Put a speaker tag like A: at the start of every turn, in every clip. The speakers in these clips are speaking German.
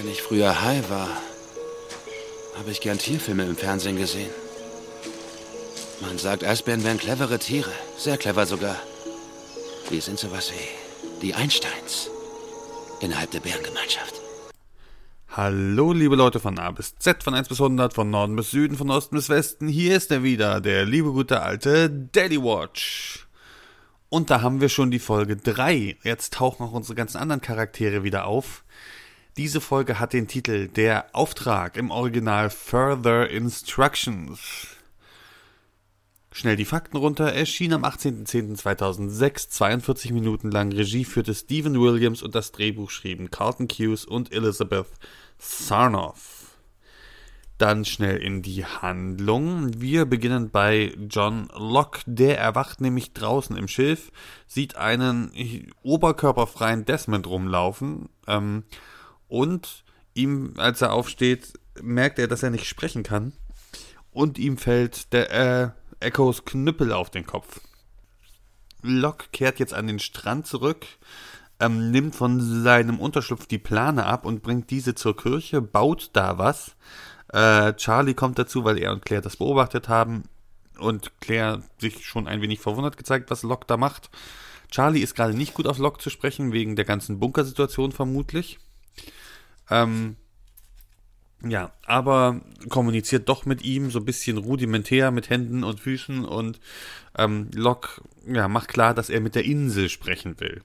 A: Wenn ich früher high war, habe ich gern Tierfilme im Fernsehen gesehen. Man sagt, Eisbären wären clevere Tiere. Sehr clever sogar. Die sind sowas wie die Einsteins innerhalb der Bärengemeinschaft.
B: Hallo liebe Leute von A bis Z, von 1 bis 100, von Norden bis Süden, von Osten bis Westen. Hier ist er wieder, der liebe gute alte Daily Watch. Und da haben wir schon die Folge 3. Jetzt tauchen auch unsere ganzen anderen Charaktere wieder auf. Diese Folge hat den Titel Der Auftrag, im Original Further Instructions. Schnell die Fakten runter. Erschien am 18.10.2006, 42 Minuten lang. Regie führte Stephen Williams und das Drehbuch schrieben Carlton Cuse und Elizabeth Sarnoff. Dann schnell in die Handlung. Wir beginnen bei John Locke. Der erwacht nämlich draußen im Schiff, sieht einen oberkörperfreien Desmond rumlaufen und ihm, als er aufsteht, merkt er, dass er nicht sprechen kann und ihm fällt der Echos Knüppel auf den Kopf. Locke kehrt jetzt an den Strand zurück, nimmt von seinem Unterschlupf die Plane ab und bringt diese zur Kirche, baut da was. Charlie kommt dazu, weil er und Claire das beobachtet haben und Claire sich schon ein wenig verwundert gezeigt, was Locke da macht. Charlie ist gerade nicht gut auf Locke zu sprechen, wegen der ganzen Bunkersituation vermutlich. Ja, aber kommuniziert doch mit ihm so ein bisschen rudimentär mit Händen und Füßen und Locke macht klar, dass er mit der Insel sprechen will.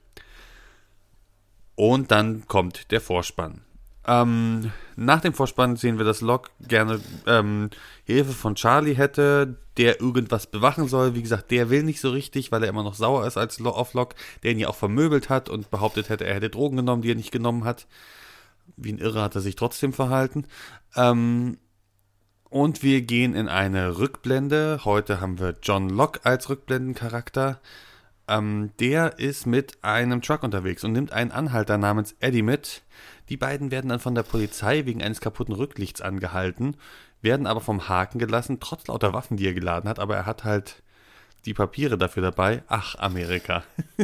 B: Und dann kommt der Vorspann. Nach dem Vorspann sehen wir, dass Locke gerne Hilfe von Charlie hätte, der irgendwas bewachen soll. Wie gesagt, der will nicht so richtig, weil er immer noch sauer ist auf Locke, der ihn ja auch vermöbelt hat und behauptet hätte, er hätte Drogen genommen, die er nicht genommen hat. Wie ein Irrer hat er sich trotzdem verhalten. Und wir gehen in eine Rückblende. Heute haben wir John Locke als Rückblendencharakter. Der ist mit einem Truck unterwegs und nimmt einen Anhalter namens Eddie mit. Die beiden werden dann von der Polizei wegen eines kaputten Rücklichts angehalten, werden aber vom Haken gelassen, trotz lauter Waffen, die er geladen hat. Aber er hat halt die Papiere dafür dabei. Ach, Amerika.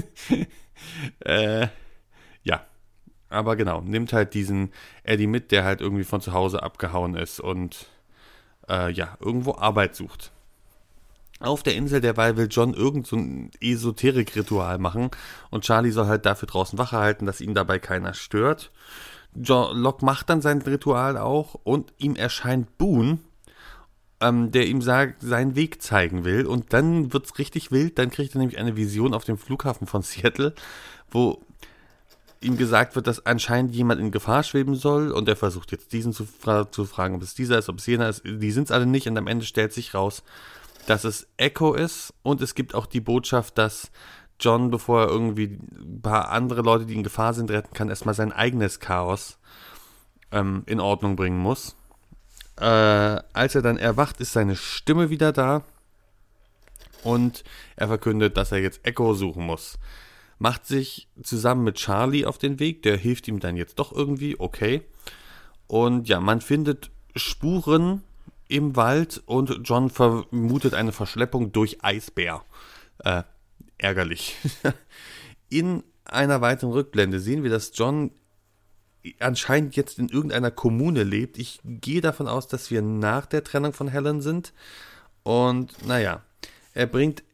B: Ja. Aber genau, nimmt halt diesen Eddie mit, der halt irgendwie von zu Hause abgehauen ist und irgendwo Arbeit sucht. Auf der Insel derweil will John irgend so ein Esoterik-Ritual machen und Charlie soll halt dafür draußen Wache halten, dass ihn dabei keiner stört. Locke macht dann sein Ritual auch und ihm erscheint Boone, der ihm seinen Weg zeigen will, und dann wird's richtig wild. Dann kriegt er nämlich eine Vision auf dem Flughafen von Seattle, wo ihm gesagt wird, dass anscheinend jemand in Gefahr schweben soll, und er versucht jetzt diesen zu fragen, ob es dieser ist, ob es jener ist. Die sind es alle nicht, und am Ende stellt sich raus, dass es Echo ist, und es gibt auch die Botschaft, dass John, bevor er irgendwie ein paar andere Leute, die in Gefahr sind, retten kann, erstmal sein eigenes Chaos in Ordnung bringen muss. Als er dann erwacht, ist seine Stimme wieder da und er verkündet, dass er jetzt Echo suchen muss. Macht sich zusammen mit Charlie auf den Weg, der hilft ihm dann jetzt doch irgendwie, okay. Und ja, man findet Spuren im Wald und John vermutet eine Verschleppung durch Eisbär. Ärgerlich. In einer weiteren Rückblende sehen wir, dass John anscheinend jetzt in irgendeiner Kommune lebt. Ich gehe davon aus, dass wir nach der Trennung von Helen sind. Und naja, er bringt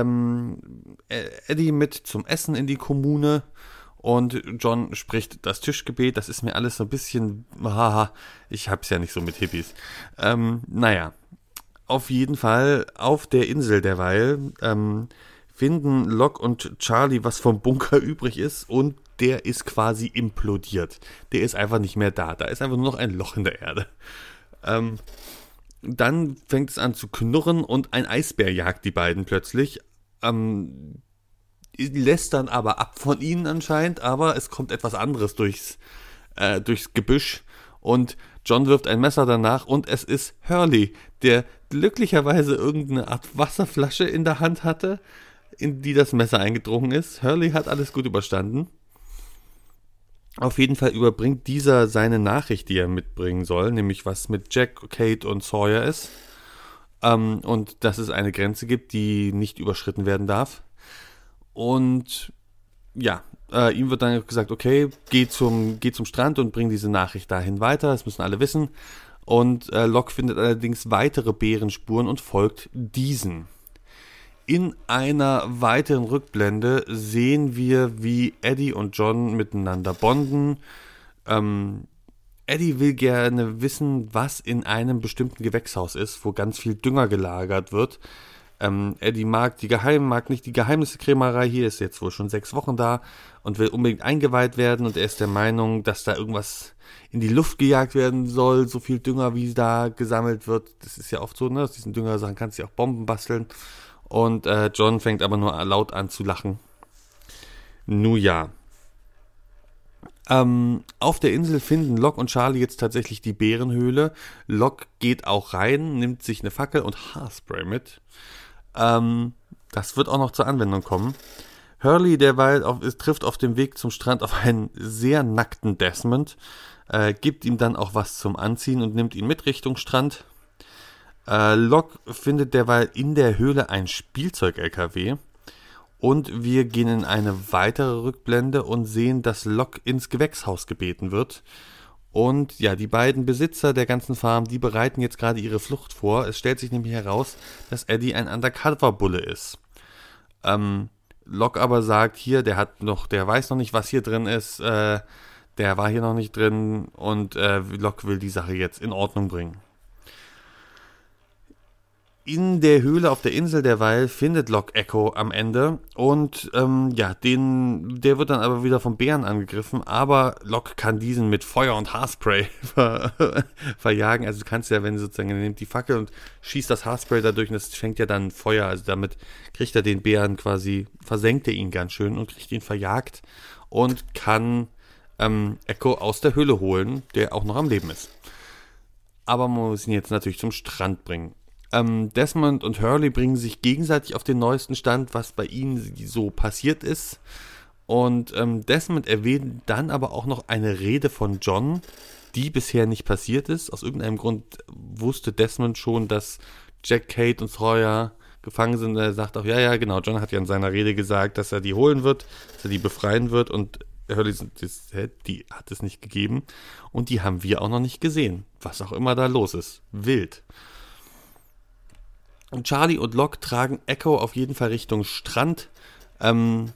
B: Eddie mit zum Essen in die Kommune und John spricht das Tischgebet. Das ist mir alles so ein bisschen, ich hab's ja nicht so mit Hippies. Naja, auf jeden Fall auf der Insel derweil finden Locke und Charlie, was vom Bunker übrig ist, und der ist quasi implodiert. Der ist einfach nicht mehr da. Da ist einfach nur noch ein Loch in der Erde. Dann fängt es an zu knurren und ein Eisbär jagt die beiden plötzlich. Lässt dann aber ab von ihnen anscheinend, aber es kommt etwas anderes durchs Gebüsch und John wirft ein Messer danach und es ist Hurley, der glücklicherweise irgendeine Art Wasserflasche in der Hand hatte, in die das Messer eingedrungen ist. Hurley hat alles gut überstanden. Auf jeden Fall überbringt dieser seine Nachricht, die er mitbringen soll, nämlich was mit Jack, Kate und Sawyer ist. Und dass es eine Grenze gibt, die nicht überschritten werden darf. Und ja, ihm wird dann gesagt, okay, geh zum Strand und bring diese Nachricht dahin weiter, das müssen alle wissen. Und Locke findet allerdings weitere Bärenspuren und folgt diesen. In einer weiteren Rückblende sehen wir, wie Eddie und John miteinander bonden. Eddie will gerne wissen, was in einem bestimmten Gewächshaus ist, wo ganz viel Dünger gelagert wird. Eddie mag nicht die Geheimniskrämerei. Hier ist jetzt wohl schon 6 Wochen da und will unbedingt eingeweiht werden. Und er ist der Meinung, dass da irgendwas in die Luft gejagt werden soll. So viel Dünger, wie da gesammelt wird. Das ist ja oft so, ne? Aus diesen Düngersachen kannst du ja auch Bomben basteln. Und John fängt aber nur laut an zu lachen. Nun ja. Auf der Insel finden Locke und Charlie jetzt tatsächlich die Bärenhöhle. Locke geht auch rein, nimmt sich eine Fackel und Haarspray mit. Das wird auch noch zur Anwendung kommen. Hurley derweil trifft auf dem Weg zum Strand auf einen sehr nackten Desmond, gibt ihm dann auch was zum Anziehen und nimmt ihn mit Richtung Strand. Locke findet derweil in der Höhle ein Spielzeug-LKW und wir gehen in eine weitere Rückblende und sehen, dass Locke ins Gewächshaus gebeten wird. Und ja, die beiden Besitzer der ganzen Farm, die bereiten jetzt gerade ihre Flucht vor. Es stellt sich nämlich heraus, dass Eddie ein Undercover-Bulle ist. Locke aber sagt, hier, der weiß noch nicht, was hier drin ist, der war hier noch nicht drin und Locke will die Sache jetzt in Ordnung bringen. In der Höhle auf der Insel derweil findet Locke Echo am Ende und der wird dann aber wieder vom Bären angegriffen, aber Locke kann diesen mit Feuer und Haarspray verjagen. Also du kannst ja, wenn sozusagen, er nimmt die Fackel und schießt das Haarspray dadurch und das fängt ja dann Feuer, also damit kriegt er den Bären quasi, versenkt er ihn ganz schön und kriegt ihn verjagt und kann Echo aus der Höhle holen, der auch noch am Leben ist. Aber man muss ihn jetzt natürlich zum Strand bringen. Desmond und Hurley bringen sich gegenseitig auf den neuesten Stand, was bei ihnen so passiert ist. Und Desmond erwähnt dann aber auch noch eine Rede von John, die bisher nicht passiert ist. Aus irgendeinem Grund wusste Desmond schon, dass Jack, Kate und Sawyer gefangen sind. Er sagt auch, ja, genau, John hat ja in seiner Rede gesagt, dass er die holen wird, dass er die befreien wird. Und Hurley die hat es nicht gegeben. Und die haben wir auch noch nicht gesehen. Was auch immer da los ist. Wild. Und Charlie und Locke tragen Echo auf jeden Fall Richtung Strand. Und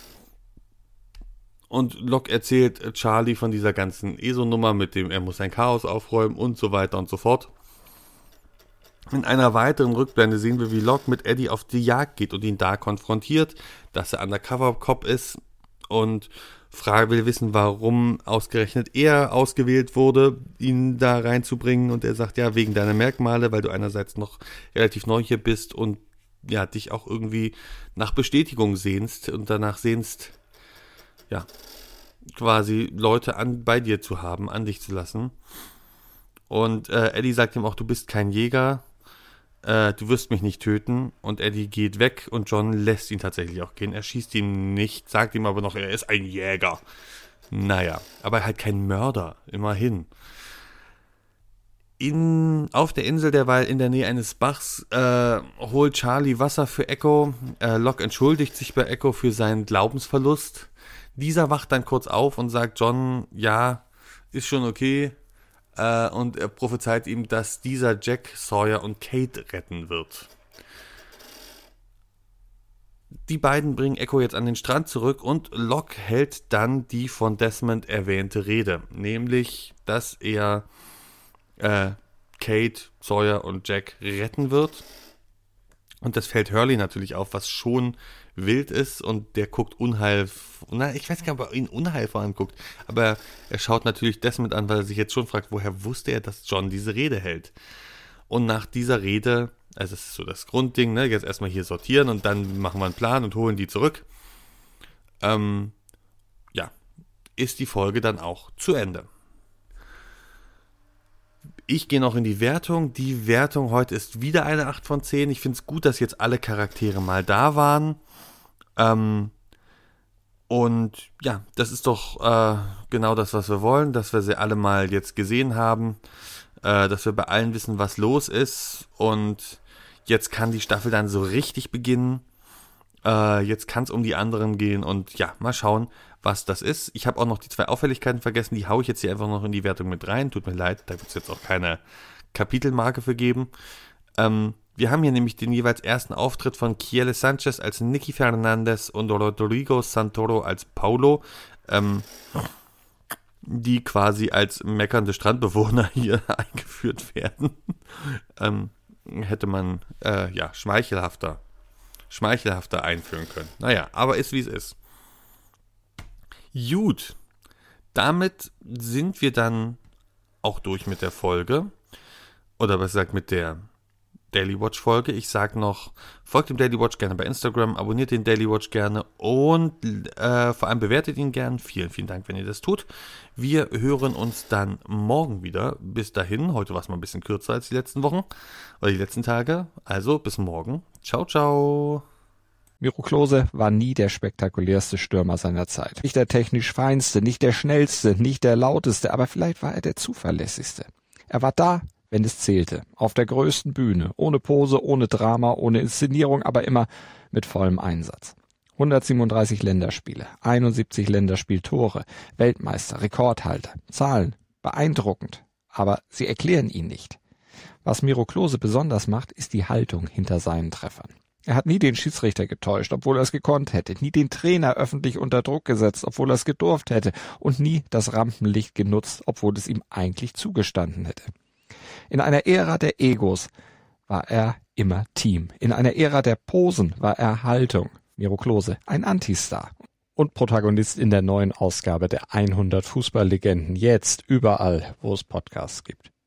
B: Locke erzählt Charlie von dieser ganzen ESO-Nummer mit dem, er muss sein Chaos aufräumen und so weiter und so fort. In einer weiteren Rückblende sehen wir, wie Locke mit Eddie auf die Jagd geht und ihn da konfrontiert, dass er Undercover-Cop ist und will wissen, warum ausgerechnet er ausgewählt wurde, ihn da reinzubringen. Und er sagt, ja, wegen deiner Merkmale, weil du einerseits noch relativ neu hier bist und ja, dich auch irgendwie nach Bestätigung sehnst und danach sehnst, ja, quasi Leute bei dir zu haben, an dich zu lassen. Und Eddie sagt ihm auch, du bist kein Jäger, du wirst mich nicht töten. Und Eddie geht weg und John lässt ihn tatsächlich auch gehen. Er schießt ihn nicht, sagt ihm aber noch, er ist ein Jäger. Naja, aber halt kein Mörder, immerhin. Auf der Insel derweil in der Nähe eines Bachs holt Charlie Wasser für Echo. Locke entschuldigt sich bei Echo für seinen Glaubensverlust. Dieser wacht dann kurz auf und sagt John, ja, ist schon okay. Und er prophezeit ihm, dass dieser Jack, Sawyer und Kate retten wird. Die beiden bringen Echo jetzt an den Strand zurück und Locke hält dann die von Desmond erwähnte Rede. Nämlich, dass er Kate, Sawyer und Jack retten wird. Und das fällt Hurley natürlich auf, was schon wild ist und der guckt ich weiß gar nicht, ob er ihn unheilvoll anguckt, aber er schaut natürlich Desmond an, weil er sich jetzt schon fragt, woher wusste er, dass John diese Rede hält. Und nach dieser Rede, also das ist so das Grundding, ne, jetzt erstmal hier sortieren und dann machen wir einen Plan und holen die zurück, ist die Folge dann auch zu Ende. Ich gehe noch in die Wertung. Die Wertung heute ist wieder eine 8 von 10. Ich finde es gut, dass jetzt alle Charaktere mal da waren. Und ja, das ist doch genau das, was wir wollen, dass wir sie alle mal jetzt gesehen haben, dass wir bei allen wissen, was los ist. Und jetzt kann die Staffel dann so richtig beginnen. Jetzt kann es um die anderen gehen und ja, mal schauen, was das ist. Ich habe auch noch die 2 Auffälligkeiten vergessen, die haue ich jetzt hier einfach noch in die Wertung mit rein. Tut mir leid, da wird es jetzt auch keine Kapitelmarke für geben. Wir haben hier nämlich den jeweils ersten Auftritt von Kiele Sanchez als Nicky Fernandez und Rodrigo Santoro als Paulo, die quasi als meckernde Strandbewohner hier eingeführt werden. Hätte man schmeichelhafter einführen können. Naja, aber ist wie es ist. Gut, damit sind wir dann auch durch mit der Folge. Oder besser gesagt mit der Daily Watch Folge. Ich sage noch, folgt dem Daily Watch gerne bei Instagram, abonniert den Daily Watch gerne und vor allem bewertet ihn gern. Vielen, vielen Dank, wenn ihr das tut. Wir hören uns dann morgen wieder. Bis dahin, heute war es mal ein bisschen kürzer als die letzten Wochen oder die letzten Tage. Also bis morgen. Ciao, ciao.
C: Miro Klose war nie der spektakulärste Stürmer seiner Zeit. Nicht der technisch feinste, nicht der schnellste, nicht der lauteste, aber vielleicht war er der zuverlässigste. Er war da, wenn es zählte, auf der größten Bühne, ohne Pose, ohne Drama, ohne Inszenierung, aber immer mit vollem Einsatz. 137 Länderspiele, 71 Länderspieltore, Weltmeister, Rekordhalter, Zahlen, beeindruckend, aber sie erklären ihn nicht. Was Miro Klose besonders macht, ist die Haltung hinter seinen Treffern. Er hat nie den Schiedsrichter getäuscht, obwohl er es gekonnt hätte, nie den Trainer öffentlich unter Druck gesetzt, obwohl er es gedurft hätte und nie das Rampenlicht genutzt, obwohl es ihm eigentlich zugestanden hätte. In einer Ära der Egos war er immer Team. In einer Ära der Posen war er Haltung. Miro Klose, ein Antistar und Protagonist in der neuen Ausgabe der 100 Fußballlegenden, jetzt überall, wo es Podcasts gibt.